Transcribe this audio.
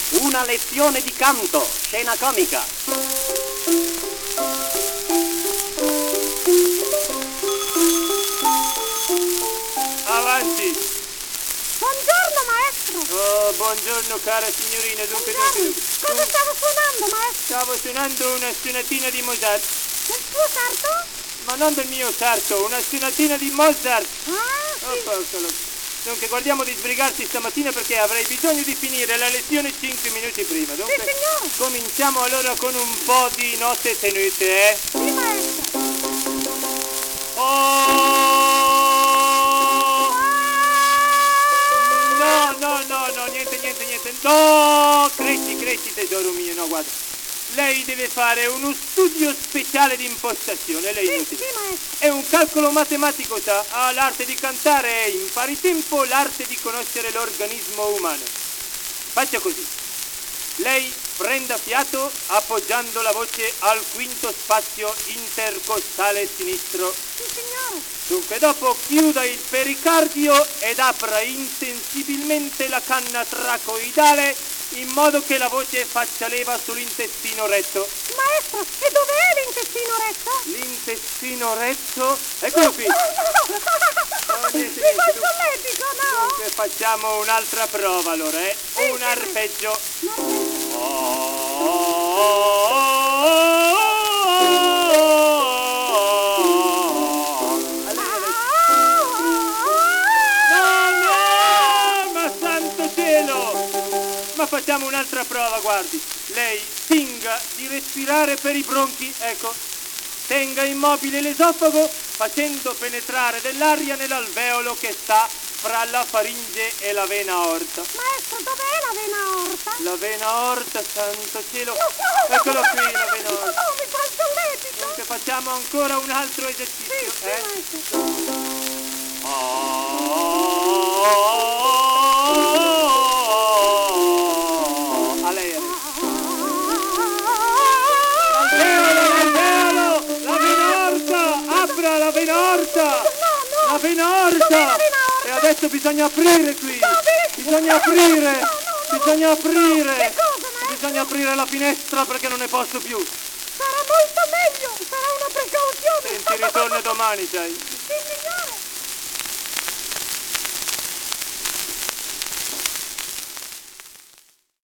Una lezione di canto, scena comica. Avanti. Buongiorno, maestro. Oh, buongiorno cara signorina. Dunque, Cosa stava suonando, maestro? stavo suonando una sonatina di Mozart. Del suo sarto? Ma non del mio sarto, una sonatina di Mozart. Ah, sì. Oh, porcalo. Dunque, guardiamo di sbrigarsi stamattina perché avrei bisogno di finire la lezione 5 minuti prima. Dunque, Sì, signore. cominciamo allora con un po' di note tenute, Sì, maestro. Oh! No, niente. No, cresci tesoro mio, no, guarda. Lei deve fare uno studio speciale di impostazione, lei Sì, inutile. maestro. È un calcolo matematico, sa? Ha l'arte di cantare e in pari tempo l'arte di conoscere l'organismo umano. Faccia così. Lei prenda fiato appoggiando la voce al quinto spazio intercostale sinistro. Sì, signore. Dunque dopo chiuda il pericardio ed apra insensibilmente la canna tracoidale in modo che la voce faccia leva sull'intestino retto. Maestro, e dov'è l'intestino retto? L'intestino retto? Eccolo qui. No. Niente. Mi fa il solletico, no? Dunque facciamo un'altra prova allora, Sì, un sì. arpeggio. No, ma santo cielo! Ma facciamo un'altra prova, guardi. Lei finga di respirare per i bronchi, ecco. Tenga immobile l'esofago facendo penetrare dell'aria nell'alveolo che sta fra la faringe e la vena aorta. Maestro, dov'è la vena aorta? La vena aorta, santo cielo. No, Eccolo qui, la vena aorta. No, mi fa il solletico. Dunque facciamo ancora un altro Sì, esercizio, maestro. A lei. L'alveolo! La vena aorta! Apra la vena aorta! No. La vena Dov'è la aorta! vena aorta? E adesso bisogna aprire qui! Dove? Bisogna aprire! No. Bisogna aprire! Che cosa, maestro? Bisogna aprire la finestra perché non ne posso più! Sarà molto meglio. Sarà una precauzione. Senti, ritorna domani, sai?